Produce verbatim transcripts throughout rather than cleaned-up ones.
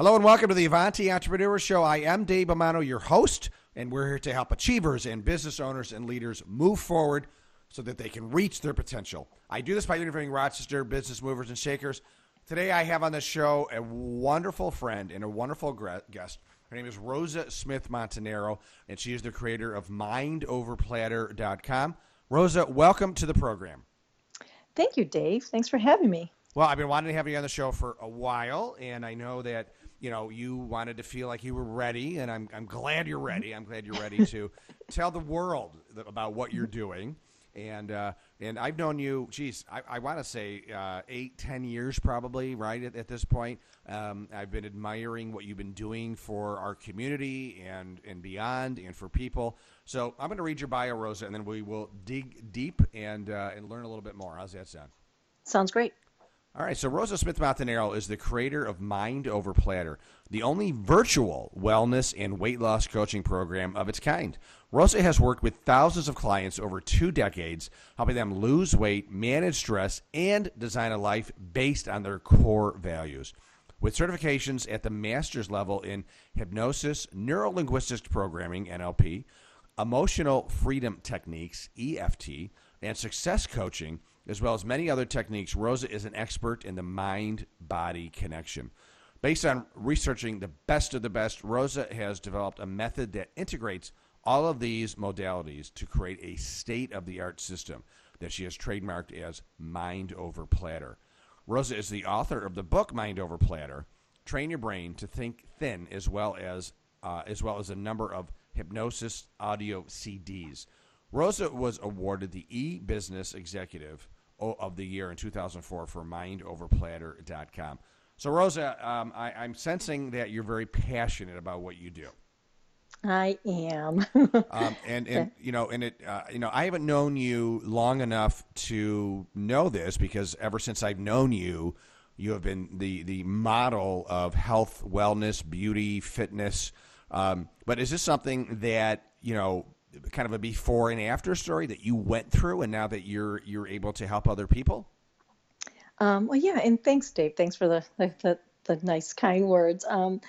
Hello and welcome to the Avanti Entrepreneur Show. I am Dave Bomano, your host, and we're here to help achievers and business owners and leaders move forward so that they can reach their potential. I do this by interviewing Rochester business movers and shakers. Today I have on the show a wonderful friend and a wonderful guest. Her name is Rosa Smith Montanaro, and she is the creator of mind over platter dot com. Rosa, welcome to the program. Thank you, Dave. Thanks for having me. Well, I've been wanting to have you on the show for a while, and I know that you know, you wanted to feel like you were ready, and I'm I'm glad you're ready. I'm glad you're ready to tell the world about what you're doing. And uh, and I've known you, geez, I, I want to say uh, eight, ten years probably, right, at, at this point. Um, I've been admiring what you've been doing for our community and, and beyond and for people. So I'm going to read your bio, Rosa, and then we will dig deep and uh, and learn a little bit more. How's that sound? Sounds great. All right, so Rosa Smith Montanaro is the creator of Mind Over Platter, the only virtual wellness and weight loss coaching program of its kind. Rosa has worked with thousands of clients over two decades, helping them lose weight, manage stress, and design a life based on their core values. With certifications at the master's level in hypnosis, neuro-linguistics programming, N L P, emotional freedom techniques, E F T, and success coaching, as well as many other techniques, Rosa is an expert in the mind-body connection. Based on researching the best of the best, Rosa has developed a method that integrates all of these modalities to create a state-of-the-art system that she has trademarked as Mind Over Platter. Rosa is the author of the book Mind Over Platter, Train Your Brain to Think Thin, as well as uh, as well as a number of hypnosis audio C Ds. Rosa was awarded the e-Business Executive of the Year in two thousand four for mind over platter dot com. So, Rosa, um, I, I'm sensing that you're very passionate about what you do. I am. um, and, and you know, and it, uh, you know, I haven't known you long enough to know this because ever since I've known you, you have been the the model of health, wellness, beauty, fitness. Um, but is this something that you know? Kind of a before and after story that you went through, and now that you're you're able to help other people? Um, well, yeah, and thanks, Dave. Thanks for the the, the, the nice, kind words. Um,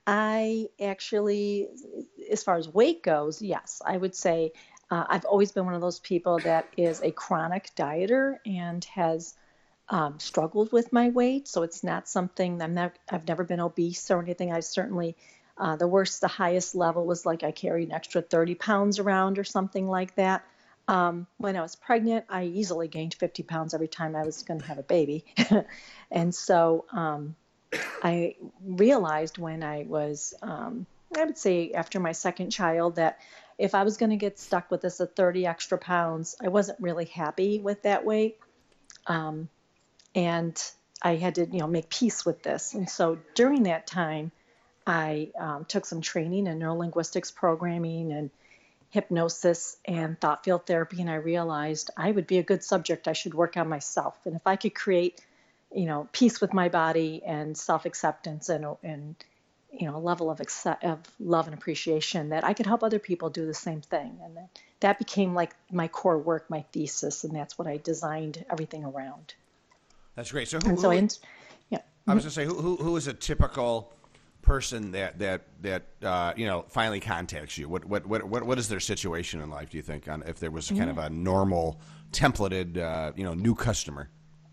I actually, as far as weight goes, yes, I would say uh, I've always been one of those people that is a chronic dieter and has um, struggled with my weight. So it's not something I'm not. I've never been obese or anything. I certainly. Uh, the worst, the highest level was like I carried an extra thirty pounds around or something like that. Um, when I was pregnant, I easily gained fifty pounds every time I was going to have a baby. And so um, I realized when I was, um, I would say after my second child, that if I was going to get stuck with this at thirty extra pounds, I wasn't really happy with that weight. Um, and I had to, you know, make peace with this. And so during that time, I um, took some training in neurolinguistics programming and hypnosis and thought field therapy, and I realized I would be a good subject. I should work on myself. And if I could create, you know, peace with my body and self-acceptance and, and you know, a level of, accept, of love and appreciation, that I could help other people do the same thing. And that, that became like my core work, my thesis, and that's what I designed everything around. That's great. So who, and so who, in, yeah. I was going to say, who, who who is a typical person that that that uh, you know finally contacts you? What what what what is their situation in life? Do you think, on if there was kind yeah. of a normal templated uh, you know new customer?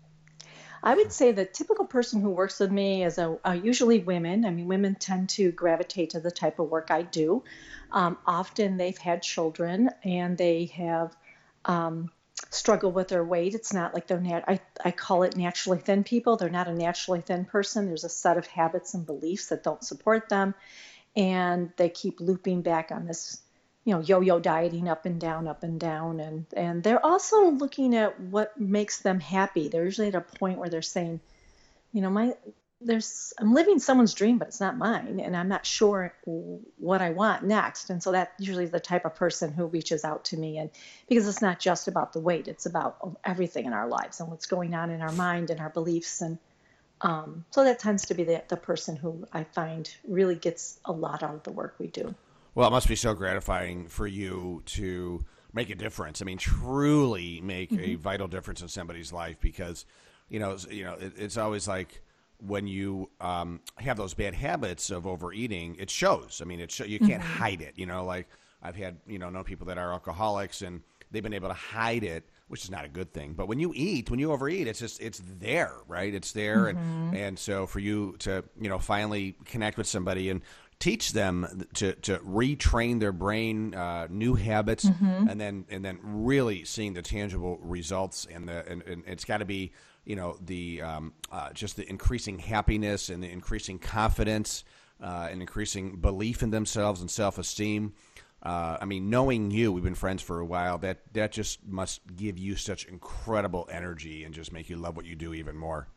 I would say the typical person who works with me is a, a usually women. I mean, women tend to gravitate to the type of work I do. Um, often they've had children and they have um, struggle with their weight. It's not like they're nat- I, I call it naturally thin people. They're not a naturally thin person. There's a set of habits and beliefs that don't support them, and they keep looping back on this, you know, yo-yo dieting up and down, up and down, and and they're also looking at what makes them happy. They're usually at a point where they're saying, you know, my there's I'm living someone's dream, but it's not mine, and I'm not sure what I want next. And so that usually is the type of person who reaches out to me, and because it's not just about the weight, it's about everything in our lives and what's going on in our mind and our beliefs. And um, so that tends to be the, the person who I find really gets a lot out of the work we do. Well, it must be so gratifying for you to make a difference. I mean, truly make mm-hmm. a vital difference in somebody's life, because, you know, you know, it, it's always like, when you um, have those bad habits of overeating, it shows. I mean, it show, you can't mm-hmm. hide it. You know, like I've had, you know, known people that are alcoholics and they've been able to hide it, which is not a good thing. But when you eat, when you overeat, it's just, it's there, right? It's there. Mm-hmm. And, and so for you to, you know, finally connect with somebody and teach them to, to retrain their brain, uh, new habits, mm-hmm. and then, and then really seeing the tangible results and the, and, and it's gotta be, you know, the um, uh, just the increasing happiness and the increasing confidence uh, and increasing belief in themselves and self-esteem. Uh, I mean, knowing you, we've been friends for a while, that, that just must give you such incredible energy and just make you love what you do even more.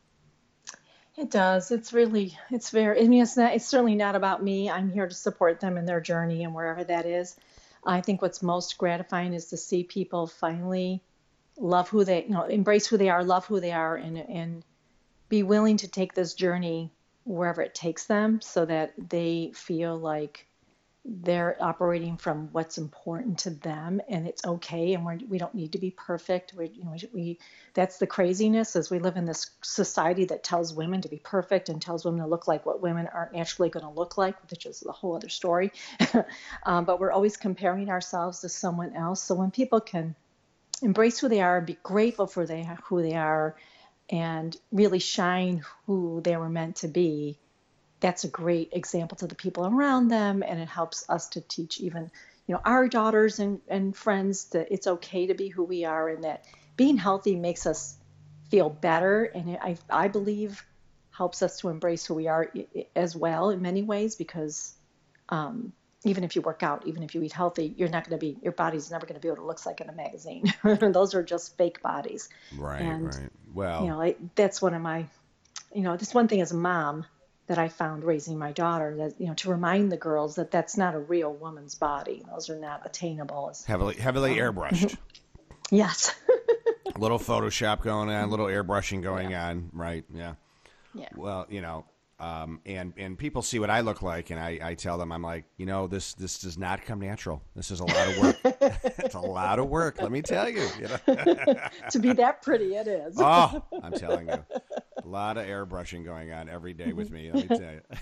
It does. It's really, it's very, I mean, it's not, it's certainly not about me. I'm here to support them in their journey and wherever that is. I think what's most gratifying is to see people finally love who they, you know, embrace who they are, love who they are, and and be willing to take this journey wherever it takes them, so that they feel like they're operating from what's important to them, and it's okay, and we're, we don't need to be perfect. We, you know, we, we that's the craziness, is we live in this society that tells women to be perfect and tells women to look like what women aren't naturally going to look like, which is a whole other story. um, but we're always comparing ourselves to someone else. So when people can embrace who they are, be grateful for they, who they are, and really shine who they were meant to be, that's a great example to the people around them, and it helps us to teach even, you know, our daughters and, and friends that it's okay to be who we are, and that being healthy makes us feel better, and it, I, I believe helps us to embrace who we are as well in many ways, because um, even if you work out, even if you eat healthy, you're not going to be, your body's never going to be what it looks like in a magazine. Those are just fake bodies. Right, and, right. Well, you know, I, that's one of my, you know, this one thing as a mom that I found raising my daughter, that, you know, to remind the girls that that's not a real woman's body. Those are not attainable. As, heavily, heavily um, airbrushed. Yes. A little Photoshop going on, a little airbrushing going yeah. on. Right. Yeah. Yeah. Well, you know, Um, and, and people see what I look like, and I, I tell them, I'm like, you know, this, this does not come natural. This is a lot of work. It's a lot of work, let me tell you. you know? To be that pretty, it is. Oh, I'm telling you. A lot of airbrushing going on every day with me, let me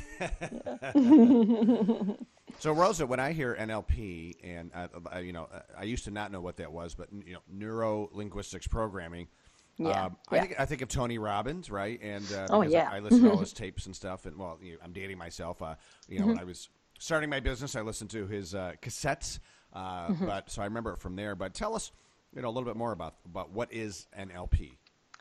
tell you. So, Rosa, when I hear N L P, and, uh, you know, I used to not know what that was, but, you know, neuro-linguistics programming, Yeah, um, I yeah. think I think of Tony Robbins, right? And uh, oh because yeah, I, I listen to all his tapes and stuff. And well, you know, I'm dating myself. Uh, you know, mm-hmm. when I was starting my business, I listened to his uh, cassettes. Uh, mm-hmm. But so I remember it from there. But tell us, you know, a little bit more about about what is N L P.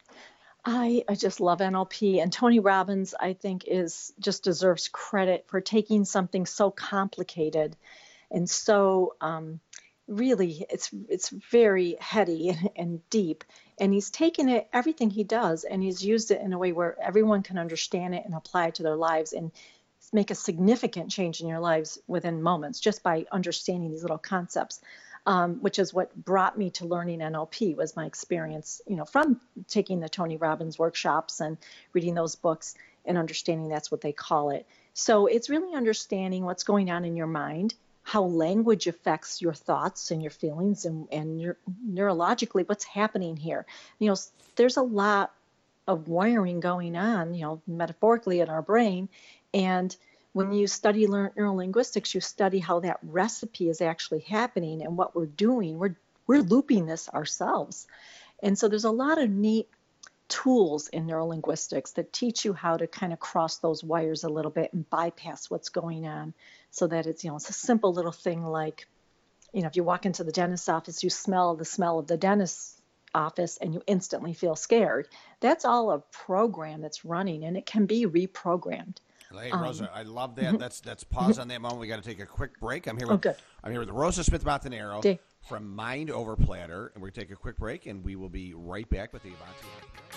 I, I just love N L P, and Tony Robbins, I think, is just deserves credit for taking something so complicated and so um, really it's it's very heady and, and deep, and he's taken it, everything he does, and he's used it in a way where everyone can understand it and apply it to their lives and make a significant change in your lives within moments just by understanding these little concepts. Um, which is what brought me to learning N L P, was my experience, you know, from taking the Tony Robbins workshops and reading those books and understanding that's what they call it. So it's really understanding what's going on in your mind, how language affects your thoughts and your feelings, and, and your, neurologically what's happening here. You know, there's a lot of wiring going on, you know, metaphorically in our brain. And when you study neurolinguistics, you study how that recipe is actually happening and what we're doing. We're we're looping this ourselves. And so there's a lot of neat tools in neurolinguistics that teach you how to kind of cross those wires a little bit and bypass what's going on, so that it's, you know, it's a simple little thing like, you know, if you walk into the dentist's office, you smell the smell of the dentist's office and you instantly feel scared. That's all a program that's running, and it can be reprogrammed. Hey, Rosa, um, I love that. Mm-hmm. Let's let's pause on that moment. We got to take a quick break. I'm here with oh, I'm here with Rosa Smith Montanaro Day. from Mind Over Platter, and we're gonna take a quick break, and we will be right back with the Avanti.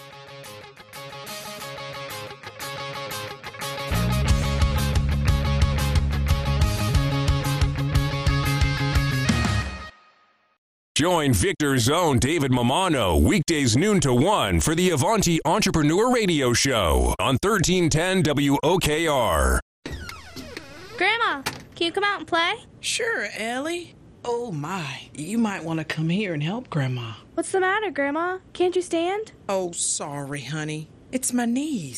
Join Victor's own David Mamano weekdays noon to one for the Avanti Entrepreneur Radio Show on thirteen ten W O K R. Grandma, can you come out and play? Sure, Ellie. Oh my, you might want to come here and help Grandma. What's the matter, Grandma? Can't you stand? Oh, sorry, honey. It's my knees.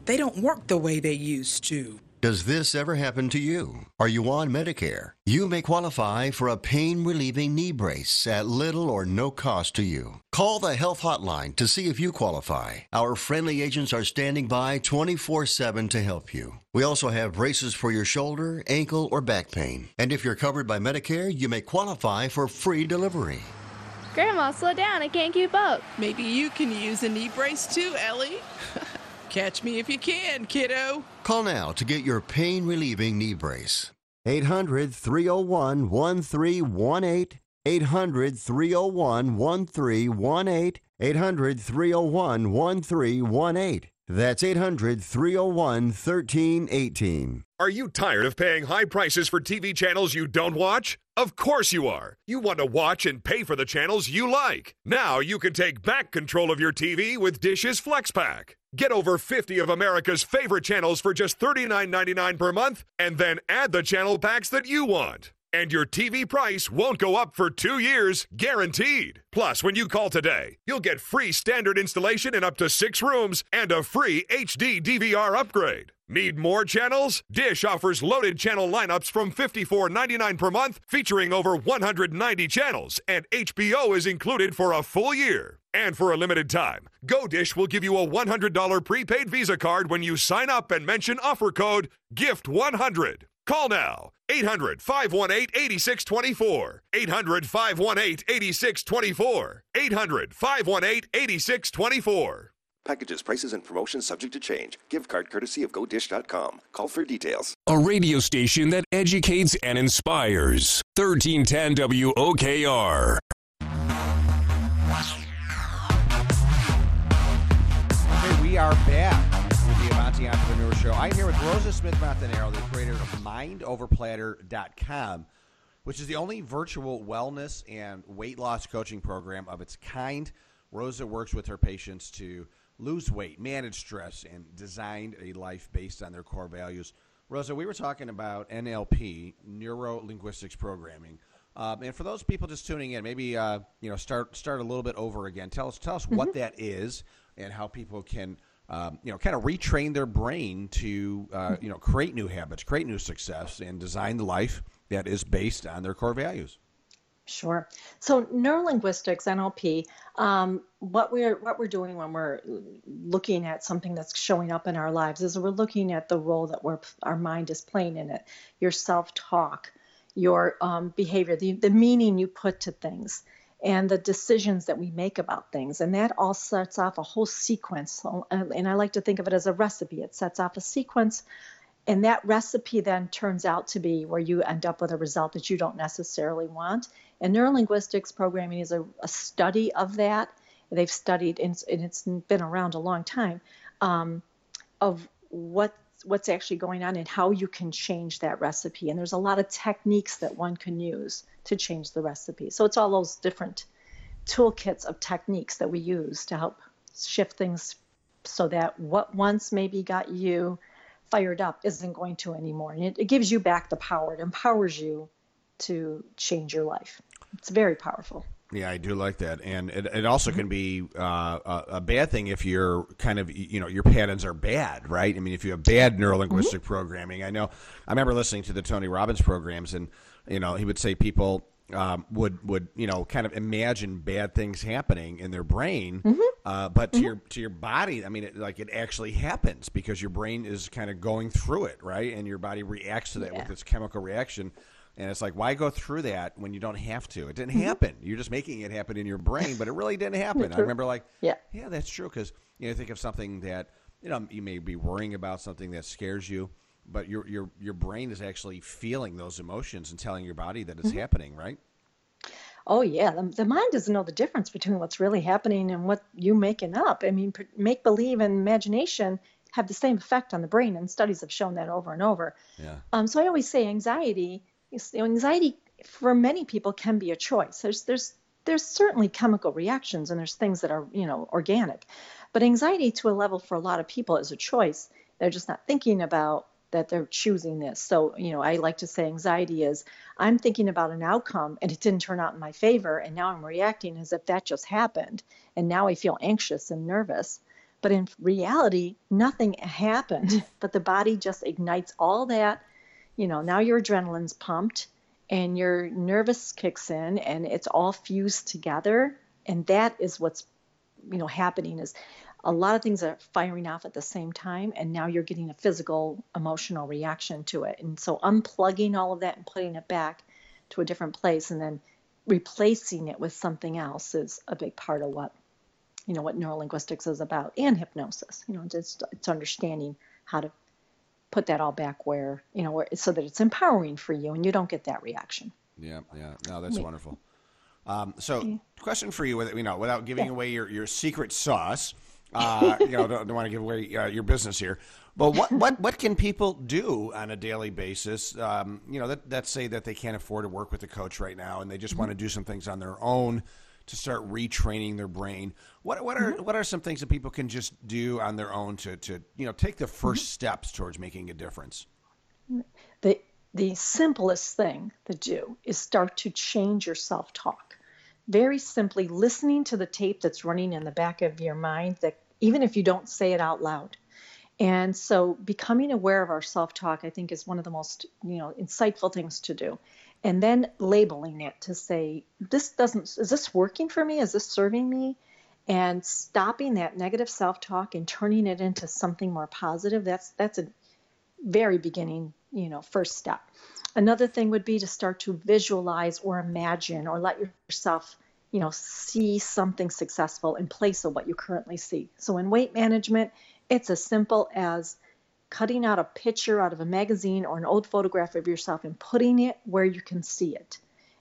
they don't work the way they used to. Does this ever happen to you? Are you on Medicare? You may qualify for a pain-relieving knee brace at little or no cost to you. Call the Health Hotline to see if you qualify. Our friendly agents are standing by twenty-four seven to help you. We also have braces for your shoulder, ankle, or back pain. And if you're covered by Medicare, you may qualify for free delivery. Grandma, slow down. I can't keep up. Maybe you can use a knee brace too, Ellie. Catch me if you can, kiddo. Call now to get your pain-relieving knee brace. eight hundred, three oh one, one three one eight. eight hundred, three oh one, one three one eight. eight hundred, three oh one, one three one eight. That's eight hundred, three oh one, one three one eight. Are you tired of paying high prices for T V channels you don't watch? Of course you are. You want to watch and pay for the channels you like. Now you can take back control of your T V with Dish's FlexPack. Get over fifty of America's favorite channels for just thirty-nine ninety-nine per month, and then add the channel packs that you want. And your T V price won't go up for two years, guaranteed. Plus, when you call today, you'll get free standard installation in up to six rooms and a free H D D V R upgrade. Need more channels? Dish offers loaded channel lineups from fifty-four ninety-nine per month, featuring over one hundred ninety channels, and H B O is included for a full year. And for a limited time, GoDish will give you a one hundred dollars prepaid Visa card when you sign up and mention offer code gift one hundred. Call now, eight hundred, five one eight, eight six two four, eight hundred, five one eight, eight six two four, eight hundred, five one eight, eight six two four. Packages, prices, and promotions subject to change. Gift card courtesy of go dish dot com. Call for details. A radio station that educates and inspires. thirteen ten W O K R. Okay, we are back with the Avanti Entrepreneur Show. I'm here with Rosa Smith-Montanaro, the creator of mind over platter dot com, which is the only virtual wellness and weight loss coaching program of its kind. Rosa works with her patients to lose weight, manage stress, and design a life based on their core values. Rosa, we were talking about N L P, neuro-linguistics programming. Um, and for those people just tuning in, maybe uh, you know start start a little bit over again. Tell us tell us mm-hmm. what that is and how people can um, you know kind of retrain their brain to uh, you know create new habits, create new success, and design the life that is based on their core values. Sure. So neurolinguistics, N L P, um, what we're what we're doing when we're looking at something that's showing up in our lives is we're looking at the role that we're, our mind is playing in it, your self-talk, your um, behavior, the, the meaning you put to things, and the decisions that we make about things. And that all sets off a whole sequence. And I like to think of it as a recipe. It sets off a sequence. And that recipe then turns out to be where you end up with a result that you don't necessarily want. And neurolinguistics programming is a, a study of that. They've studied, and it's been around a long time, um, of what what's actually going on and how you can change that recipe. And there's a lot of techniques that one can use to change the recipe. So it's all those different toolkits of techniques that we use to help shift things so that what once maybe got you fired up isn't going to anymore. And it, it gives you back the power. It empowers you to change your life. It's very powerful. Yeah, I do like that. And it, it also can be uh, a, a bad thing if you're kind of, you know, your patterns are bad, right? I mean, if you have bad neurolinguistic mm-hmm. programming. I know, I remember listening to the Tony Robbins programs, and, you know, he would say people um, would, would, you know, kind of imagine bad things happening in their brain, mm-hmm. uh, but to mm-hmm. your to your body, I mean, it, like it actually happens because your brain is kind of going through it, right? And your body reacts to that yeah. with its chemical reaction. And it's like, why go through that when you don't have to? It didn't mm-hmm. happen. You're just making it happen in your brain, but it really didn't happen. I remember like, yeah, yeah, that's true. Because, you know, think of something that, you know, you may be worrying about, something that scares you, but your your your brain is actually feeling those emotions and telling your body that it's mm-hmm. happening, right? Oh, yeah. The, the mind doesn't know the difference between what's really happening and what you making up. I mean, make-believe and imagination have the same effect on the brain, and studies have shown that over and over. Yeah. Um, so I always say anxiety... You know, anxiety for many people can be a choice. There's there's there's certainly chemical reactions, and there's things that are, you know, organic. But anxiety to a level for a lot of people is a choice. They're just not thinking about that they're choosing this. So, you know, I like to say anxiety is I'm thinking about an outcome and it didn't turn out in my favor, and now I'm reacting as if that just happened. And now I feel anxious and nervous. But in reality, nothing happened, but the body just ignites all that. You know, now your adrenaline's pumped and your nervous kicks in and it's all fused together. And that is what's, you know, happening is a lot of things are firing off at the same time. And now you're getting a physical, emotional reaction to it. And so unplugging all of that and putting it back to a different place and then replacing it with something else is a big part of what, you know, what neurolinguistics is about, and hypnosis. You know, just it's understanding how to put that all back where, you know, where, so that it's empowering for you and you don't get that reaction. Yeah, yeah. No, that's yeah. wonderful. Um, so, yeah. question for you, with you know, without giving yeah. away your, your secret sauce, uh, you know, don't, don't want to give away uh, your business here. But what, what, what can people do on a daily basis? Um, you know, that, let's say that they can't afford to work with a coach right now, and they just mm-hmm. want to do some things on their own to start retraining their brain. What what are mm-hmm. what are some things that people can just do on their own to to you know take the first mm-hmm. steps towards making a difference? The the simplest thing to do is start to change your self-talk. Very simply, listening to the tape that's running in the back of your mind, that even if you don't say it out loud. And so becoming aware of our self-talk, I think, is one of the most, you know, insightful things to do. And then labeling it to say, this doesn't, is this working for me? Is this serving me? And stopping that negative self-talk and turning it into something more positive. That's, that's a very beginning, you know, first step. Another thing would be to start to visualize or imagine or let yourself, you know, see something successful in place of what you currently see. So in weight management, it's as simple as cutting out a picture out of a magazine or an old photograph of yourself and putting it where you can see it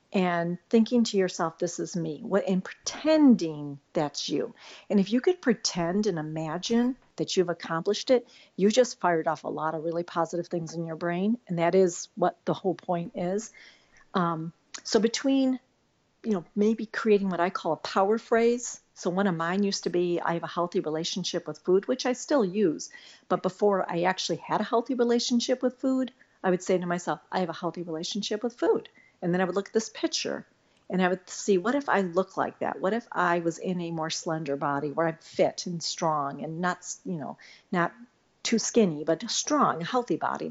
and thinking to yourself, this is me, what, and pretending that's you. And if you could pretend and imagine that you've accomplished it, you just fired off a lot of really positive things in your brain. And that is what the whole point is. Um, so between, you know, maybe creating what I call a power phrase. So one of mine used to be, I have a healthy relationship with food, which I still use. But before I actually had a healthy relationship with food, I would say to myself, I have a healthy relationship with food. And then I would look at this picture and I would see, what if I look like that? What if I was in a more slender body where I'm fit and strong and not, you know, not too skinny, but strong, a healthy body.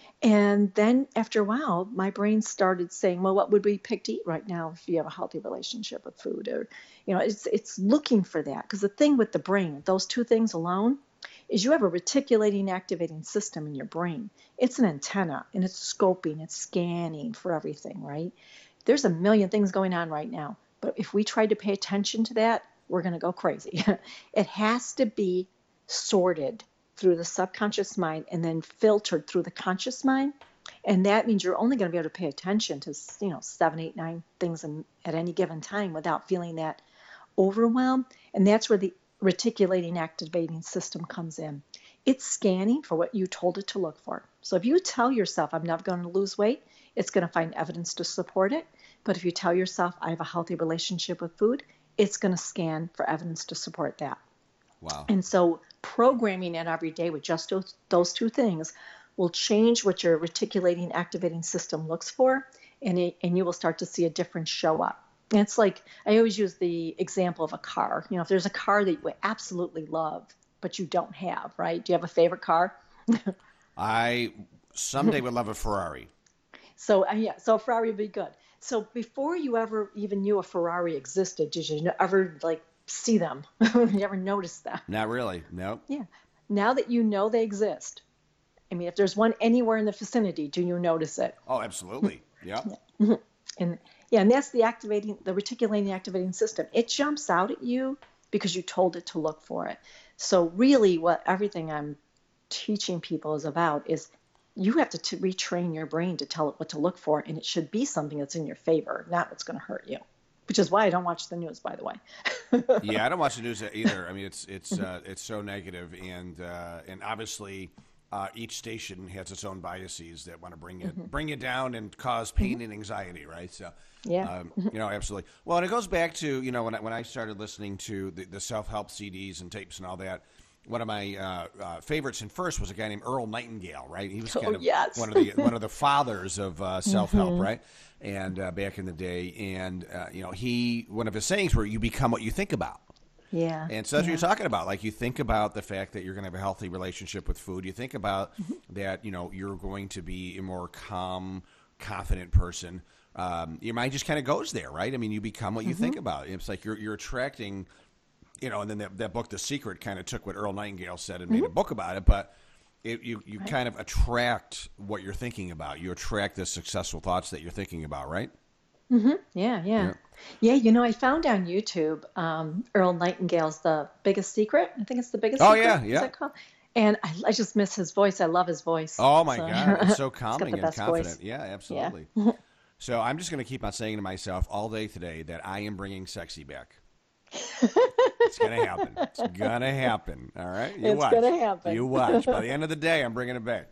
And then after a while, my brain started saying, well, what would we pick to eat right now if you have a healthy relationship with food? Or, you know, it's it's looking for that. Because the thing with the brain, those two things alone, is you have a reticulating activating system in your brain. It's an antenna, and it's scoping, it's scanning for everything, right? There's a million things going on right now. But if we try to pay attention to that, we're going to go crazy. It has to be sorted through the subconscious mind and then filtered through the conscious mind. And that means you're only going to be able to pay attention to, you know, seven, eight, nine things in, at any given time without feeling that overwhelm. And that's where the reticulating activating system comes in. It's scanning for what you told it to look for. So if you tell yourself, I'm never going to lose weight, it's going to find evidence to support it. But if you tell yourself, I have a healthy relationship with food, it's going to scan for evidence to support that. Wow. And so programming it every day with just those, those two things will change what your reticulating activating system looks for, and it, and you will start to see a difference show up. And it's like, I always use the example of a car. You know, if there's a car that you absolutely love, but you don't have, right? Do you have a favorite car? I someday would love a Ferrari. So uh, yeah, so a Ferrari would be good. So before you ever even knew a Ferrari existed, did you ever like see them? You ever notice them? Not really. No. Yeah. Now that you know they exist, I mean, if there's one anywhere in the vicinity, do you notice it? Oh, absolutely. Yeah. Yeah. And yeah, and that's the activating, the reticulating activating system. It jumps out at you because you told it to look for it. So really, what everything I'm teaching people is about is you have to t- retrain your brain to tell it what to look for, and it should be something that's in your favor, not what's going to hurt you. Which is why I don't watch the news, by the way. Yeah, I don't watch the news either. I mean, it's it's uh, it's so negative, and uh, and obviously uh, each station has its own biases that want to bring it mm-hmm. bring it down and cause pain mm-hmm. and anxiety, right? So yeah, um, you know, absolutely. Well, and it goes back to you know when I, when I started listening to the, the self help C Ds and tapes and all that. One of my uh, uh, favorites and first was a guy named Earl Nightingale, right? He was kind oh, of yes. one of the one of the fathers of uh, self help, mm-hmm. right? And uh, back in the day, and uh, you know, he one of his sayings were, "You become what you think about." Yeah. And so that's yeah. what you're talking about. Like, you think about the fact that you're going to have a healthy relationship with food. You think about Mm-hmm. that, you know, you're going to be a more calm, confident person. Um, your mind just kind of goes there, right? I mean, you become what you Mm-hmm. think about. It's like you're you're attracting, you know, and then that, that book, The Secret, kind of took what Earl Nightingale said and made a book about it. But it, you, you Right. kind of attract what you're thinking about. You attract the successful thoughts that you're thinking about, right? Yeah, yeah. Yeah. Yeah, you know, I found on YouTube um, Earl Nightingale's The Biggest Secret. I think it's The Biggest Oh, Secret. yeah, Is yeah. that called? And I, I just miss his voice. I love his voice. Oh, my So- God. It's so He's got calming the and best confident. voice. Yeah, absolutely. So I'm just going to keep on saying to myself all day today that I am bringing sexy back. It's going to happen. It's going to happen. All right? You It's watch. gonna happen. You watch. By the end of the day, I'm bringing it back.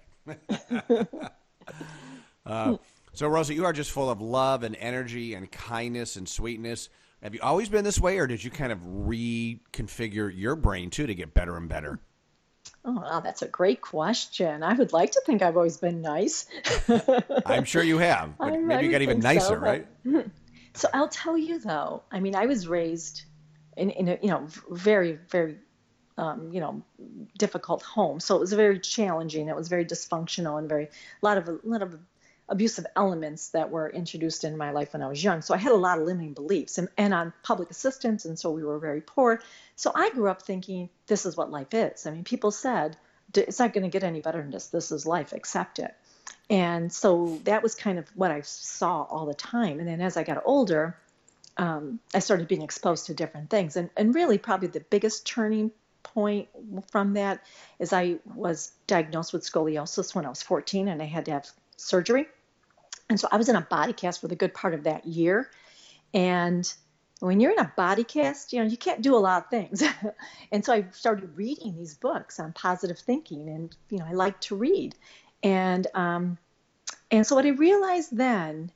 uh, so, Rosa, you are just full of love and energy and kindness and sweetness. Have you always been this way, or did you kind of reconfigure your brain, too, to get better and better? Oh, wow, that's a great question. I would like to think I've always been nice. I'm sure you have, but I- maybe I you got would even think nicer, so, right? but- So I'll tell you though, I mean, I was raised in, in a, you know, very, very, um, you know, difficult home. So it was very challenging. It was very dysfunctional and very, a lot of, a lot of abusive elements that were introduced in my life when I was young. So I had a lot of limiting beliefs and, and on public assistance. And so we were very poor. So I grew up thinking this is what life is. I mean, people said, it's not going to get any better than this. This is life. Accept it. And so that was kind of what I saw all the time. And then as I got older, um, I started being exposed to different things. And, and really probably the biggest turning point from that is I was diagnosed with scoliosis when I was fourteen and I had to have surgery. And so I was in a body cast for the good part of that year. And when you're in a body cast, you know, you can't do a lot of things. And so I started reading these books on positive thinking and, you know, I like to read. And um, and so what I realized then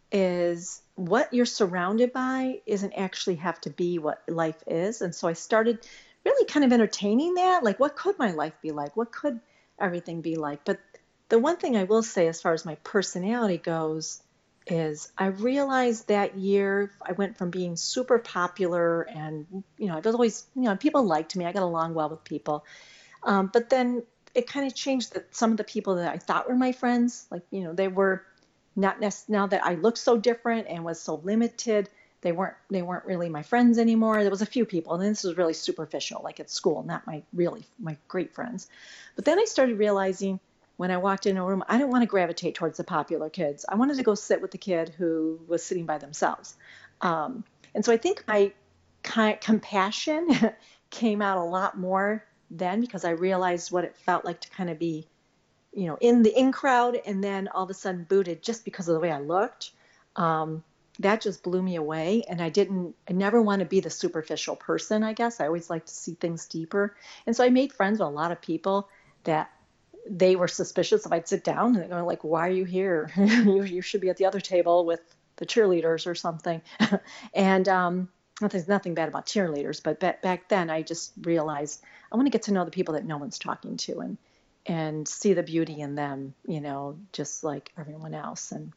is what you're surrounded by isn't actually have to be what life is. And so I started really kind of entertaining that. Like, what could my life be like? What could everything be like? But the one thing I will say as far as my personality goes is I realized that year I went from being super popular and, you know, I was always, you know, people liked me. I got along well with people. Um, but then it kind of changed that some of the people that I thought were my friends, like, you know, they were not necessarily, now that I looked so different and was so limited, they weren't, they weren't really my friends anymore. There was a few people, and this was really superficial, like at school, not my really, my great friends. But then I started realizing when I walked in a room, I didn't want to gravitate towards the popular kids. I wanted to go sit with the kid who was sitting by themselves. Um, and so I think my ki- compassion came out a lot more then because I realized what it felt like to kind of be, you know, in the in crowd and then all of a sudden booted just because of the way I looked. Um, that just blew me away. And I didn't, I never want to be the superficial person, I guess. I always like to see things deeper. And so I made friends with a lot of people that they were suspicious if I'd sit down and they're going like, why are you here? you, you should be at the other table with the cheerleaders or something. and, um, there's nothing bad about cheerleaders, but back, back then I just realized I want to get to know the people that no one's talking to and, and see the beauty in them, you know, just like everyone else. And,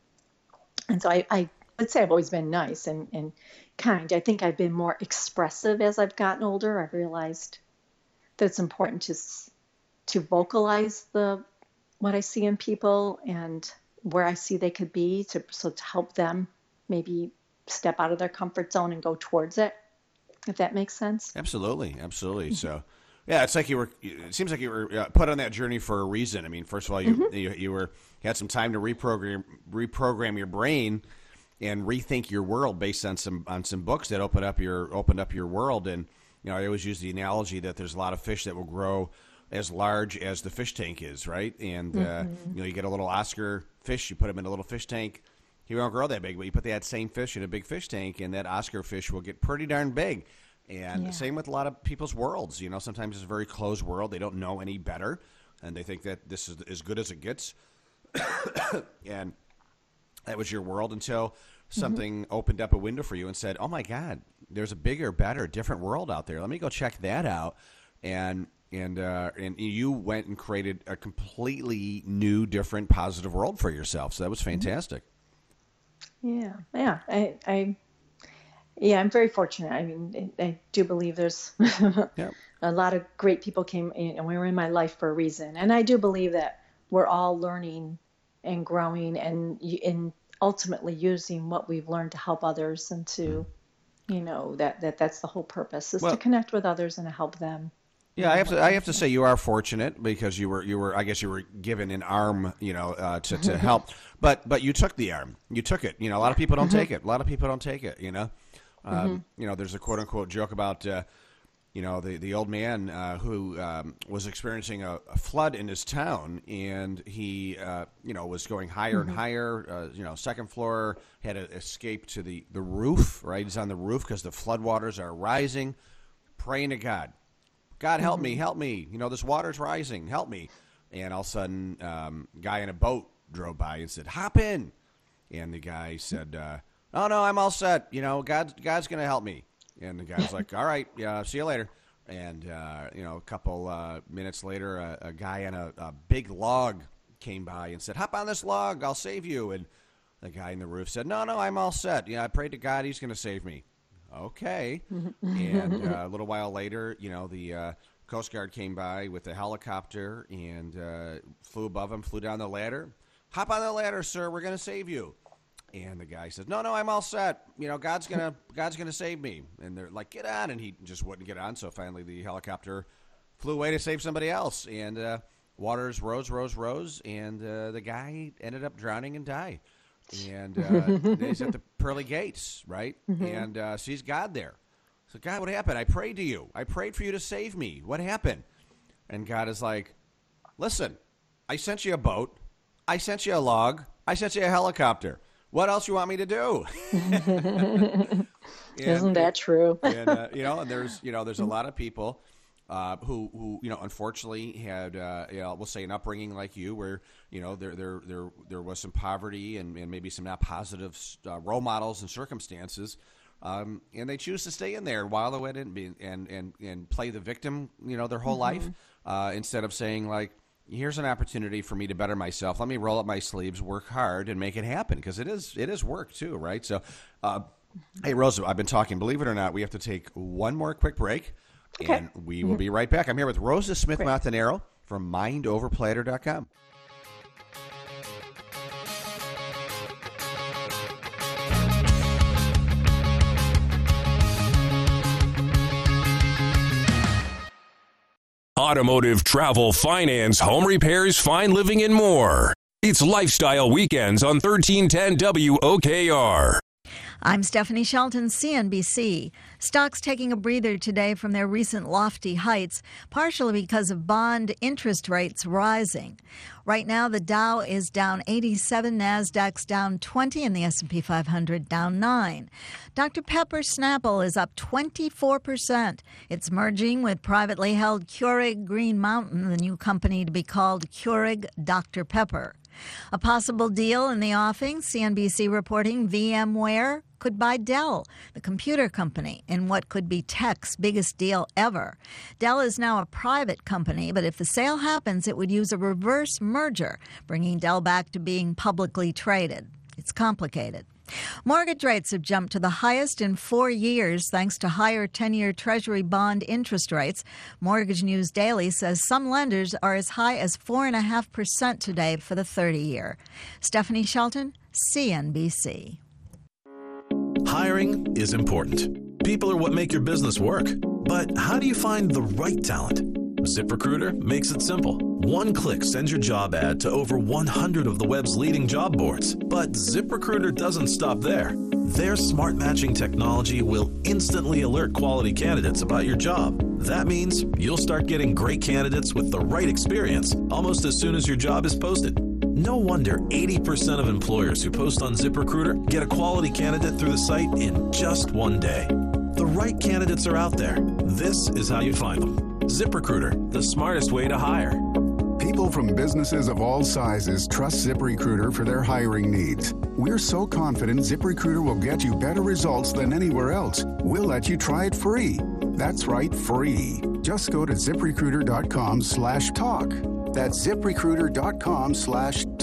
and so I, I would say I've always been nice and, and kind. I think I've been more expressive as I've gotten older. I've realized that it's important to, to vocalize the, what I see in people and where I see they could be to, so to help them maybe step out of their comfort zone and go towards it, if that makes sense. Absolutely, absolutely. So, yeah, it's like you were. It seems like you were uh, put on that journey for a reason. I mean, first of all, you Mm-hmm. you, you were you had some time to reprogram reprogram your brain and rethink your world based on some on some books that opened up your opened up your world. And you know, I always use the analogy that there's a lot of fish that will grow as large as the fish tank is, right? And uh, Mm-hmm. you know, you get a little Oscar fish, you put him in a little fish tank. He won't grow that big, but you put that same fish in a big fish tank, and that Oscar fish will get pretty darn big. And Yeah. same with a lot of people's worlds. You know, sometimes it's a very closed world. They don't know any better, and they think that this is as good as it gets. And that was your world until something mm-hmm. opened up a window for you and said, oh, my God, there's a bigger, better, different world out there. Let me go check that out. And and uh, and you went and created a completely new, different, positive world for yourself. So that was fantastic. Yeah, yeah. I, I, Yeah, I'm very fortunate. I mean, I, I do believe there's Yep. a lot of great people came in, and we were in my life for a reason. And I do believe that we're all learning and growing and and ultimately using what we've learned to help others and to, you know, that, that that's the whole purpose is Well- to connect with others and to help them. Yeah, I have to. I have to say you are fortunate because you were. You were. I guess you were given an arm, you know, uh, to to help. But but you took the arm. You took it. You know, a lot of people don't take it. A lot of people don't take it. You know, um, you know. There's a quote unquote joke about, uh, you know, the the old man uh, who um, was experiencing a, a flood in his town, and he, uh, you know, was going higher and higher. Uh, you know, second floor, had to escape to the the roof. Right, he's on the roof because the floodwaters are rising. Praying to God. God, help me, help me. You know, this water's rising. Help me. And all of a sudden, um, a guy in a boat drove by and said, hop in. And the guy said, uh, oh, no, I'm all set. You know, God, God's going to help me. And the guy's like, all right, yeah, see you later. And, uh, you know, a couple uh, minutes later, a, a guy on a, a big log came by and said, hop on this log. I'll save you. And the guy in the roof said, no, no, I'm all set. Yeah, I prayed to God. He's going to save me. Okay. And uh, a little while later, you know, the uh, Coast Guard came by with a helicopter and uh, flew above him, flew down the ladder. Hop on the ladder, sir. We're going to save you. And the guy says, no, no, I'm all set. You know, God's going to God's gonna save me. And they're like, get on. And he just wouldn't get on. So finally the helicopter flew away to save somebody else. And uh, waters rose, rose, rose. And uh, the guy ended up drowning and died. And uh, he's at the pearly gates, right? Mm-hmm. And uh, sees God there. So, God, what happened? I prayed to you. I prayed for you to save me. What happened? And God is like, listen, I sent you a boat. I sent you a log. I sent you a helicopter. What else you want me to do? and, Isn't that true? and uh, you know, and there's you know, there's a lot of people uh, who who you know, unfortunately had uh, you know, we'll say an upbringing like you, where you know there there there there was some poverty and, and maybe some not positive uh, role models and circumstances, um, and they choose to stay in there while they went and be and and and play the victim, you know, their whole mm-hmm. life, uh, instead of saying like, here's an opportunity for me to better myself. Let me roll up my sleeves, work hard, and make it happen, because it is it is work too, right? So, uh, hey, Rosa, I've been talking. Believe it or not, we have to take one more quick break, okay. and we will mm-hmm. be right back. I'm here with Rosa Smith Montanaro from mind over platter dot com. Automotive, travel, finance, home repairs, fine living, and more. It's Lifestyle Weekends on thirteen ten W O K R. I'm Stephanie Shelton, C N B C. Stocks taking a breather today from their recent lofty heights, partially because of bond interest rates rising. Right now, the Dow is down eighty-seven, NASDAQ's down twenty, and the S and P five hundred down nine. Doctor Pepper Snapple is up twenty-four percent. It's merging with privately held Keurig Green Mountain, the new company to be called Keurig Doctor Pepper. A possible deal in the offing, C N B C reporting VMware could buy Dell, the computer company, in what could be tech's biggest deal ever. Dell is now a private company, but if the sale happens, it would use a reverse merger, bringing Dell back to being publicly traded. It's complicated. Mortgage rates have jumped to the highest in four years thanks to higher ten-year Treasury bond interest rates. Mortgage News Daily says some lenders are as high as four point five percent today for the thirty-year. Stephanie Shelton, C N B C. Hiring is important. People are what make your business work. But how do you find the right talent? ZipRecruiter makes it simple. One click sends your job ad to over one hundred of the web's leading job boards. But ZipRecruiter doesn't stop there. Their smart matching technology will instantly alert quality candidates about your job. That means you'll start getting great candidates with the right experience almost as soon as your job is posted. No wonder eighty percent of employers who post on ZipRecruiter get a quality candidate through the site in just one day. The right candidates are out there. This is how you find them. ZipRecruiter, the smartest way to hire. People from businesses of all sizes trust ZipRecruiter for their hiring needs. We're so confident ZipRecruiter will get you better results than anywhere else. We'll let you try it free. That's right, free. Just go to ZipRecruiter.com slash talk. That's ZipRecruiter.com slash talk.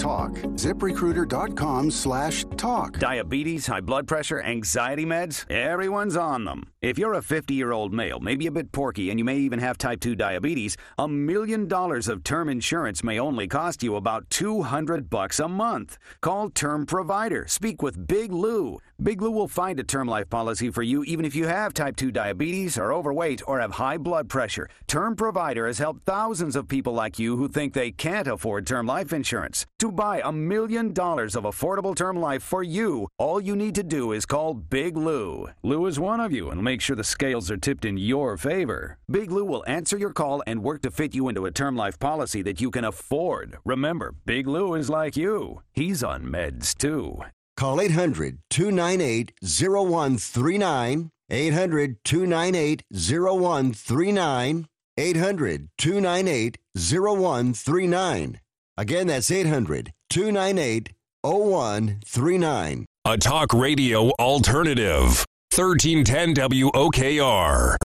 talk. ZipRecruiter.com slash talk. Diabetes, high blood pressure, anxiety meds, everyone's on them. If you're a fifty-year-old male, maybe a bit porky, and you may even have type two diabetes, a million dollars of term insurance may only cost you about two hundred bucks a month. Call Term Provider. Speak with Big Lou. Big Lou will find a term life policy for you even if you have type two diabetes, are overweight, or have high blood pressure. Term Provider has helped thousands of people like you who think they can't afford term life insurance. To buy a million dollars of affordable term life for you, all you need to do is call Big Lou. Lou is one of you and make sure the scales are tipped in your favor. Big Lou will answer your call and work to fit you into a term life policy that you can afford. Remember, Big Lou is like you. He's on meds too. Call eight hundred, two nine eight, zero one three nine. eight hundred, two nine eight, zero one three nine. eight hundred, two nine eight, zero one three nine. Again, that's eight hundred, two nine eight, zero one three nine. A talk radio alternative. thirteen ten W O K R.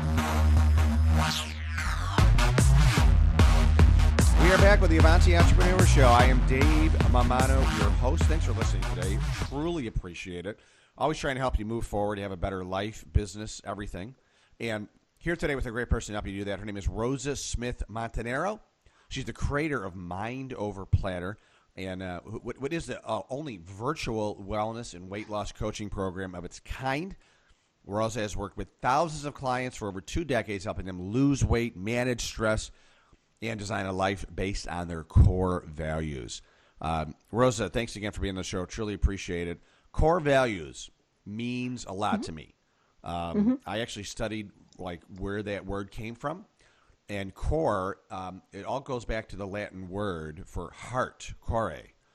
We are back with the Avanti Entrepreneur Show. I am Dave Mamano, your host. Thanks for listening today. Truly appreciate it. Always trying to help you move forward, have a better life, business, everything. And here today with a great person to help you do that. Her name is Rosa Smith Montanaro. She's the creator of Mind Over Platter, and uh, what, what is the uh, only virtual wellness and weight loss coaching program of its kind. Rosa has worked with thousands of clients for over two decades, helping them lose weight, manage stress, and design a life based on their core values. Um, Rosa, thanks again for being on the show. Truly appreciate it. Core values means a lot mm-hmm. to me. Um, mm-hmm. I actually studied like where that word came from. And core, um, it all goes back to the Latin word for heart, core.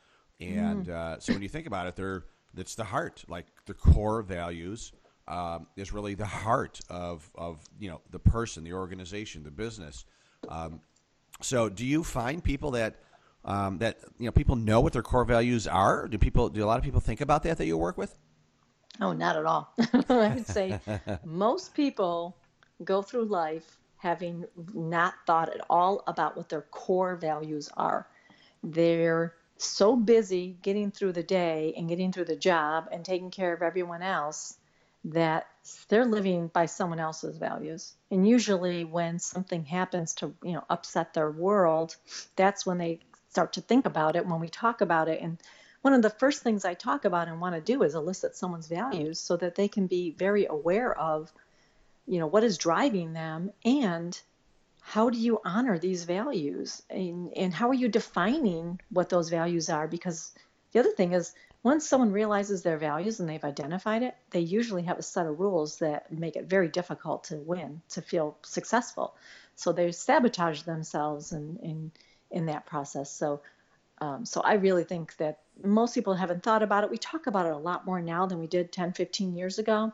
And mm. uh, so when you think about it, they're, it's the heart. Like the core values um, is really the heart of, of, you know, the person, the organization, the business. Um, so do you find people that, um, that, you know, people know what their core values are? Do people, do a lot of people think about that that you work with? Oh, not at all. I would say most people go through life having not thought at all about what their core values are. They're so busy getting through the day and getting through the job and taking care of everyone else that they're living by someone else's values. And usually when something happens to, you know, upset their world, that's when they start to think about it, when we talk about it. And one of the first things I talk about and want to do is elicit someone's values so that they can be very aware of, you know, what is driving them and how do you honor these values, and, and how are you defining what those values are? Because the other thing is, once someone realizes their values and they've identified it, they usually have a set of rules that make it very difficult to win, to feel successful. So they sabotage themselves in, in, in that process. So, um, so I really think that most people haven't thought about it. We talk about it a lot more now than we did ten, fifteen years ago.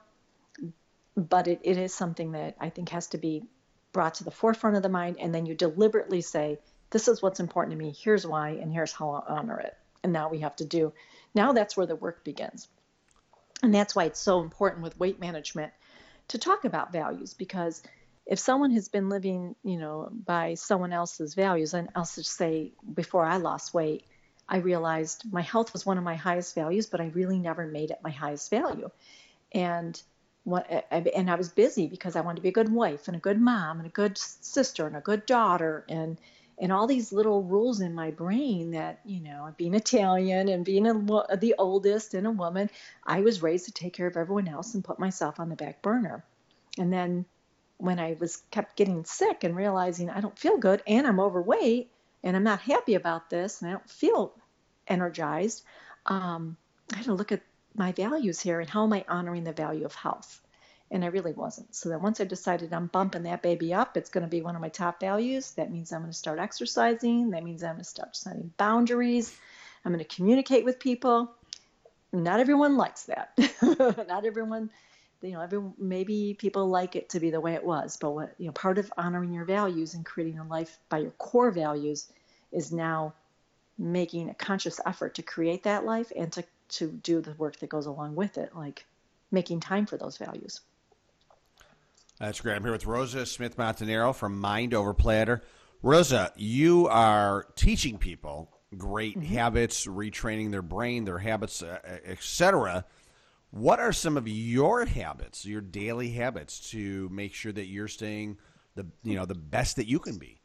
But it, it is something that I think has to be brought to the forefront of the mind, and then you deliberately say, this is what's important to me, here's why, and here's how I'll honor it. And now we have to do, now that's where the work begins. And that's why it's so important with weight management to talk about values, because if someone has been living, you know, by someone else's values, and I'll just say, before I lost weight, I realized my health was one of my highest values, but I really never made it my highest value. And What, and I was busy because I wanted to be a good wife and a good mom and a good sister and a good daughter, and and all these little rules in my brain that, you know, being Italian and being a, the oldest and a woman, I was raised to take care of everyone else and put myself on the back burner. And then when I was kept getting sick and realizing I don't feel good and I'm overweight and I'm not happy about this and I don't feel energized, um, I had to look at my values here and how am I honoring the value of health? And I really wasn't. So then once I decided I'm bumping that baby up, it's going to be one of my top values. That means I'm going to start exercising. That means I'm going to start setting boundaries. I'm going to communicate with people. Not everyone likes that. Not everyone, you know, every, maybe people like it to be the way it was. But what, you know, part of honoring your values and creating a life by your core values is now making a conscious effort to create that life and to to do the work that goes along with it, like making time for those values. That's great. I'm here with Rosa Smith Montanaro from Mind Over Platter. Rosa, you are teaching people great Mm-hmm. habits, retraining their brain, their habits, uh, et cetera. What are some of your habits, your daily habits, to make sure that you're staying the you know the best that you can be?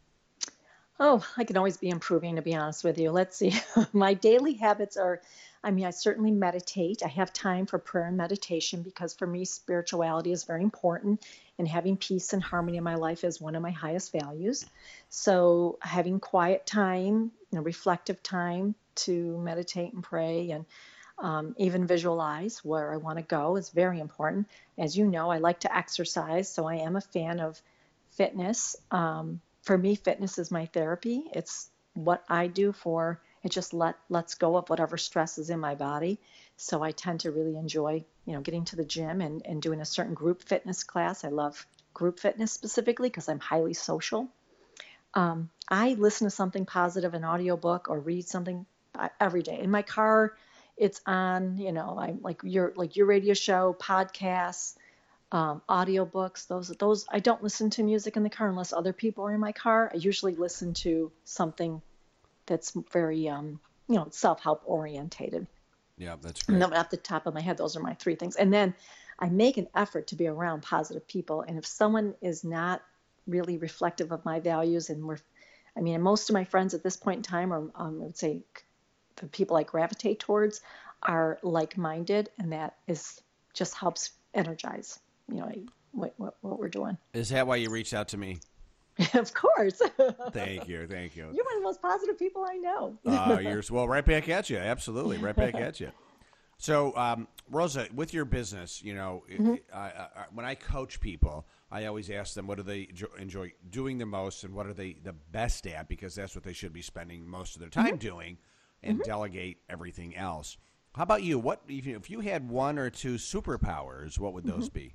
Oh, I can always be improving, to be honest with you. Let's see. My daily habits are, I mean, I certainly meditate. I have time for prayer and meditation because for me, spirituality is very important, and having peace and harmony in my life is one of my highest values. So having quiet time, you know, reflective time to meditate and pray and um, even visualize where I want to go is very important. As you know, I like to exercise, so I am a fan of fitness. Um, For me, fitness is my therapy. It's what I do for, it just let, lets go of whatever stress is in my body. So I tend to really enjoy, you know, getting to the gym and, and doing a certain group fitness class. I love group fitness specifically because I'm highly social. Um, I listen to something positive, an audiobook, or read something every day. In my car, it's on, you know, I'm like your, like your radio show, podcasts, Um, audiobooks, those, those, I don't listen to music in the car unless other people are in my car. I usually listen to something that's very, um, you know, self-help orientated. Yeah, that's great. And at the top of my head, those are my three things. And then I make an effort to be around positive people. And if someone is not really reflective of my values, and we're, I mean, most of my friends at this point in time are, um, I would say the people I gravitate towards are like-minded, and that is just helps energize you know, what, what, what we're doing. Is that why you reached out to me? Of course. Thank you. Thank you. You're one of the most positive people I know. uh, you're well, right back at you. Absolutely. Right back at you. So, um, Rosa, with your business, you know, mm-hmm. I, I, when I coach people, I always ask them, what do they enjoy doing the most and what are they the best at? Because that's what they should be spending most of their time mm-hmm. doing, and mm-hmm. delegate everything else. How about you? What if you, if you had one or two superpowers, what would those mm-hmm. be?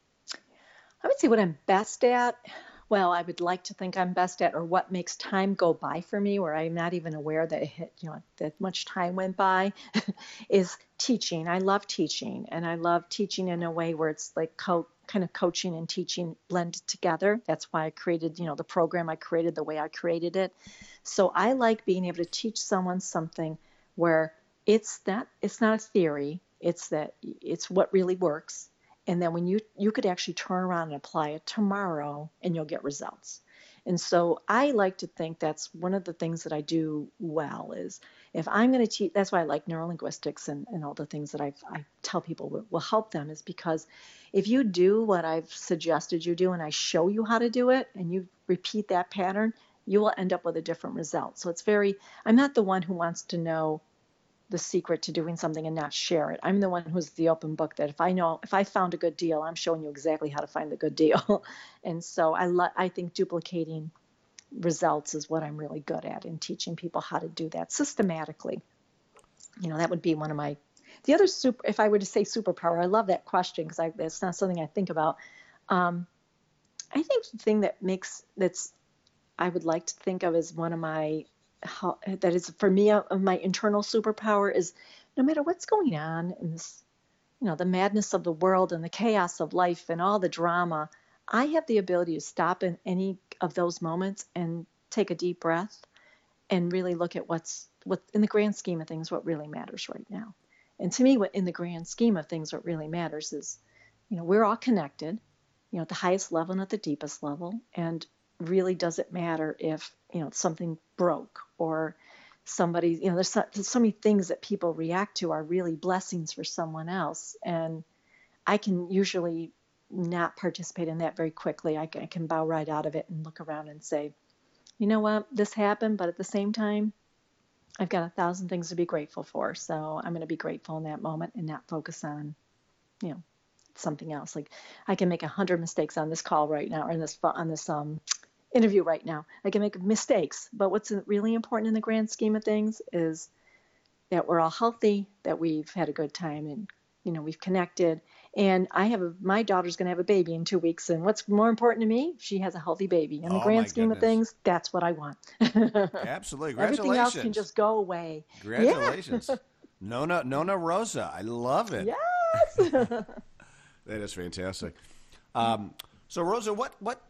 I would say what I'm best at, well, I would like to think I'm best at, or what makes time go by for me, where I'm not even aware that it hit, you know, that much time went by, is teaching. I love teaching, and I love teaching in a way where it's like co- kind of coaching and teaching blended together. That's why I created, you know, the program I created the way I created it. So I like being able to teach someone something where it's not, it's not a theory, it's that it's what really works. And then when you, you could actually turn around and apply it tomorrow and you'll get results. And so I like to think that's one of the things that I do well is if I'm going to teach, that's why I like neurolinguistics and, and all the things that I've, I tell people will, will help them, is because if you do what I've suggested you do and I show you how to do it and you repeat that pattern, you will end up with a different result. So it's very, I'm not the one who wants to know the secret to doing something and not share it. I'm the one who's the open book, that if I know, if I found a good deal, I'm showing you exactly how to find the good deal. And so I lo- I think duplicating results is what I'm really good at, in teaching people how to do that systematically. You know, that would be one of my, the other super, if I were to say superpower, I love that question because it's not something I think about. Um, I think the thing that makes, that's, I would like to think of as one of my, How, that is for me, uh, my internal superpower is no matter what's going on in this, you know, the madness of the world and the chaos of life and all the drama, I have the ability to stop in any of those moments and take a deep breath and really look at what's, what in the grand scheme of things, what really matters right now. And to me, what in the grand scheme of things, what really matters is, you know, we're all connected, you know, at the highest level and at the deepest level. And really doesn't matter if, you know, something broke or somebody, you know, there's so, there's so many things that people react to are really blessings for someone else. And I can usually not participate in that very quickly. I can, I can bow right out of it and look around and say, you know what, this happened, but at the same time, I've got a thousand things to be grateful for. So I'm going to be grateful in that moment and not focus on, you know, something else. Like I can make a hundred mistakes on this call right now, or in this, on this, um, interview right now. I can make mistakes, but what's really important in the grand scheme of things is that we're all healthy, that we've had a good time, and you know we've connected. And I have a, my daughter's going to have a baby in two weeks, and what's more important to me? She has a healthy baby. In the oh, grand scheme goodness. of things, that's what I want. Absolutely, congratulations. Everything else can just go away. Congratulations, yeah. Nona Nona Rosa. I love it. Yes, that is fantastic. Um, so Rosa, what what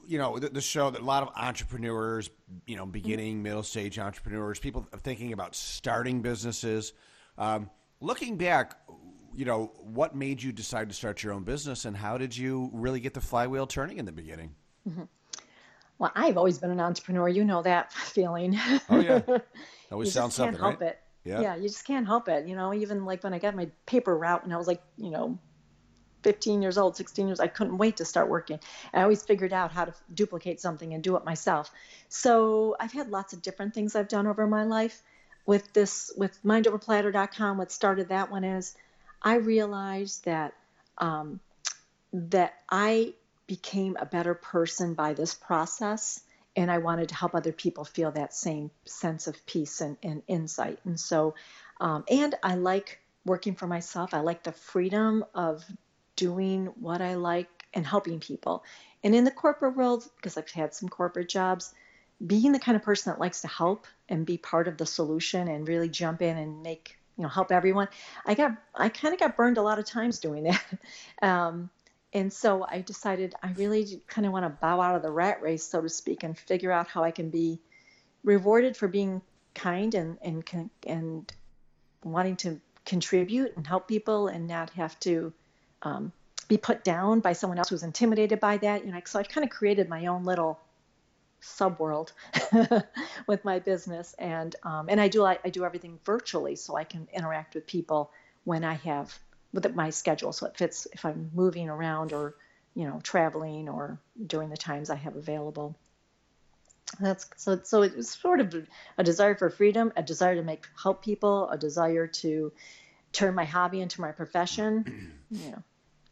you know, the, the show that a lot of entrepreneurs, you know, beginning, middle stage entrepreneurs, people thinking about starting businesses. Um, looking back, you know, what made you decide to start your own business, and how did you really get the flywheel turning in the beginning? Mm-hmm. Well, I've always been an entrepreneur. You know that feeling. Oh, yeah. Always you sounds just can't something, help right? it. Yeah. Yeah, you just can't help it. You know, even like when I got my paper route and I was like, you know, fifteen years old, sixteen years, I couldn't wait to start working. I always figured out how to duplicate something and do it myself. So I've had lots of different things I've done over my life. With this, with mind over platter dot com, what started that one is I realized that um, that I became a better person by this process, and I wanted to help other people feel that same sense of peace and, and insight. And so, um, and I like working for myself. I like the freedom of doing what I like and helping people. And in the corporate world, because I've had some corporate jobs, being the kind of person that likes to help and be part of the solution and really jump in and make, you know, help everyone. I got, I kind of got burned a lot of times doing that. um, and so I decided I really kind of want to bow out of the rat race, so to speak, and figure out how I can be rewarded for being kind and, and, and wanting to contribute and help people and not have to, um, be put down by someone else who's intimidated by that. You know, so I've kind of created my own little subworld with my business, and um, and I do I, I do everything virtually, so I can interact with people when I have with my schedule, so it fits if I'm moving around or, you know, traveling or during the times I have available. That's so so it's sort of a desire for freedom, a desire to make help people, a desire to turn my hobby into my profession. You know,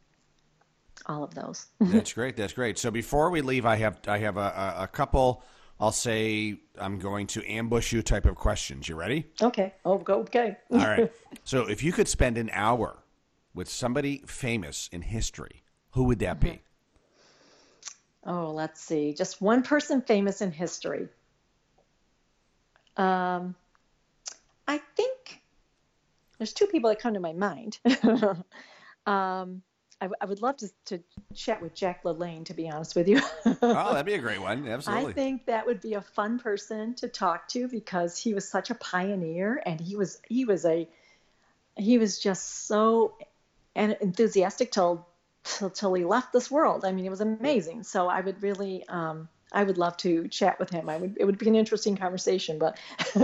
all of those. That's great. That's great. So before we leave, I have I have a, a, a couple. I'll say I'm going to ambush you type of questions. You ready? Okay. Oh, go. Okay. All right. So if you could spend an hour with somebody famous in history, who would that be? Oh, let's see. Just one person famous in history. Um, I think there's two people that come to my mind. um, I, I would love to, to chat with Jack LaLanne, to be honest with you. Oh, that'd be a great one. Absolutely. I think that would be a fun person to talk to because he was such a pioneer, and he was he was a he was just so and enthusiastic till, till till he left this world. I mean, it was amazing. So I would really um, I would love to chat with him. I would it would be an interesting conversation, but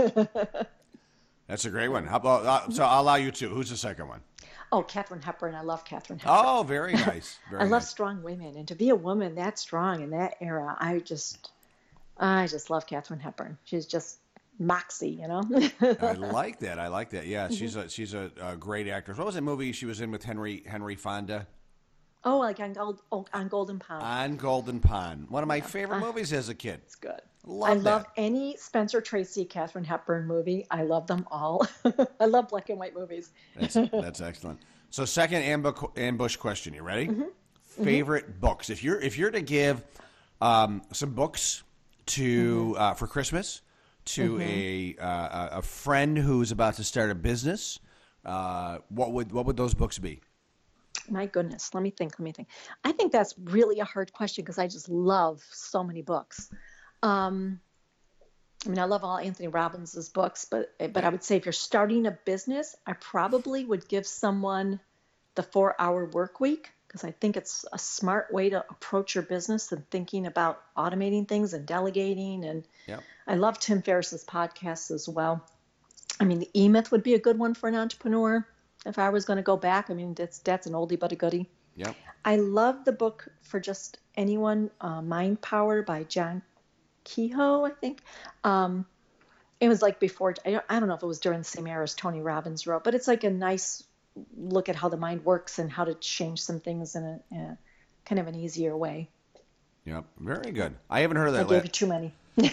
that's a great one. How about uh, so I'll allow you two. Who's the second one? Oh, Katharine Hepburn. I love Katharine Hepburn. Oh, very nice. Very I love nice. strong women, and to be a woman that strong in that era, I just, I just love Katharine Hepburn. She's just moxie, you know. I like that. I like that. Yeah, she's a she's a, a great actress. What was that movie she was in with Henry Henry Fonda? Oh, like on Gold on Golden Pond. On Golden Pond. One of my favorite uh, movies as a kid. It's good. Love I that. love any Spencer Tracy, Katharine Hepburn movie. I love them all. I love black and white movies. That's that's excellent. So, second ambush, ambush question. You ready? Mm-hmm. Favorite mm-hmm. books. If you're if you're to give um, some books to mm-hmm. uh, for Christmas to mm-hmm. a uh, a friend who's about to start a business, uh, what would what would those books be? My goodness, let me think. Let me think. I think that's really a hard question because I just love so many books. Um, I mean, I love all Anthony Robbins' books, but but I would say if you're starting a business, I probably would give someone The four-Hour Work Week because I think it's a smart way to approach your business and thinking about automating things and delegating. And yep. I love Tim Ferriss's podcasts as well. I mean, the E-Myth would be a good one for an entrepreneur if I was going to go back. I mean, that's that's an oldie but a goodie. Yep. I love the book For Just Anyone, uh, Mind Power by John Kehoe, I think. Um, it was like before, I don't, I don't know if it was during the same era as Tony Robbins wrote, but it's like a nice look at how the mind works and how to change some things in a, in a kind of an easier way. Yep, very good. I haven't heard of that. I gave you too many.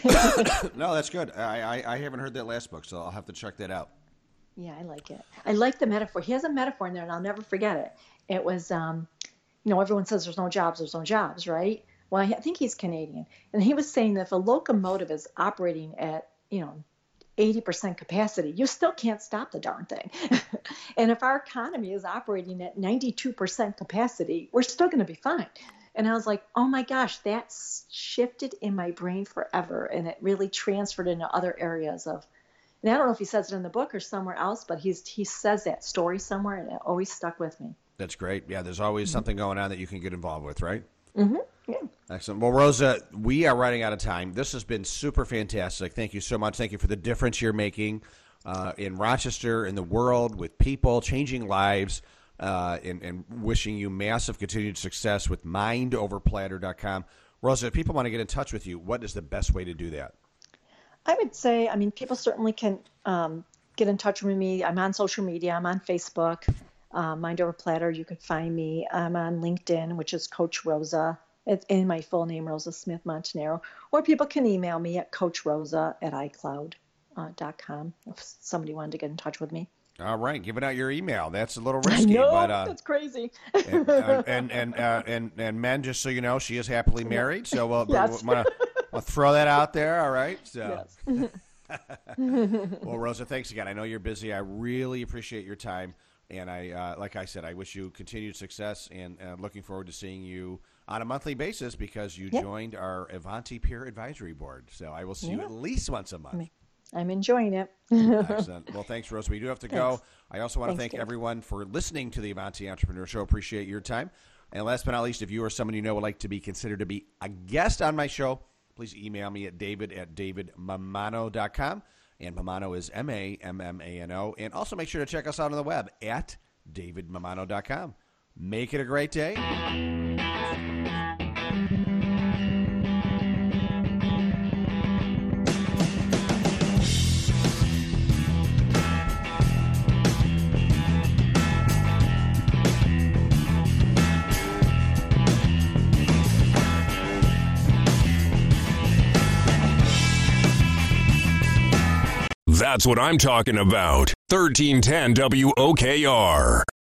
No, that's good. I, I I haven't heard that last book, so I'll have to check that out. Yeah, I like it. I like the metaphor. He has a metaphor in there, and I'll never forget it. It was, um, you know, everyone says there's no jobs, there's no jobs, right? Well, I think he's Canadian. And he was saying that if a locomotive is operating at, you know, eighty percent capacity, you still can't stop the darn thing. And if our economy is operating at ninety-two percent capacity, we're still going to be fine. And I was like, oh my gosh, that's shifted in my brain forever. And it really transferred into other areas of, and I don't know if he says it in the book or somewhere else, but he's he says that story somewhere, and it always stuck with me. That's great. Yeah, there's always mm-hmm. something going on that you can get involved with, right? Mm-hmm. Yeah. Excellent. Well, Rosa, we are running out of time. This has been super fantastic. Thank you so much. Thank you for the difference you're making uh, in Rochester, in the world, with people, changing lives, uh, and, and wishing you massive continued success with mind over platter dot com. Rosa, if people want to get in touch with you, what is the best way to do that? I would say, I mean, people certainly can um, get in touch with me. I'm on social media. I'm on Facebook, uh, Mind Over Platter. You could find me. I'm on LinkedIn, which is Coach Rosa. It's in my full name, Rosa Smith Montanaro. Or people can email me at coachrosa at icloud dot com if somebody wanted to get in touch with me. All right, giving out your email. That's a little risky. No, but, uh, that's crazy. and, uh, and, and, uh, and, and men, just so you know, she is happily married. So we'll, yes. we'll, we'll, we'll throw that out there, all right? So. Yes. Well, Rosa, thanks again. I know you're busy. I really appreciate your time. And I, uh, like I said, I wish you continued success, and uh, looking forward to seeing you on a monthly basis because you yep. joined our Avanti Peer Advisory Board. So I will see yep. you at least once a month. I'm enjoying it. Excellent. Well, thanks, Rosa. We do have to thanks. go. I also want to thank Dave. everyone for listening to the Avanti Entrepreneur Show. Appreciate your time. And last but not least, if you or someone you know would like to be considered to be a guest on my show, please email me at david at david mamano dot com. And Mamano is M A M M A N O. And also make sure to check us out on the web at david mamano dot com. Make it a great day. That's what I'm talking about. thirteen ten W O K R.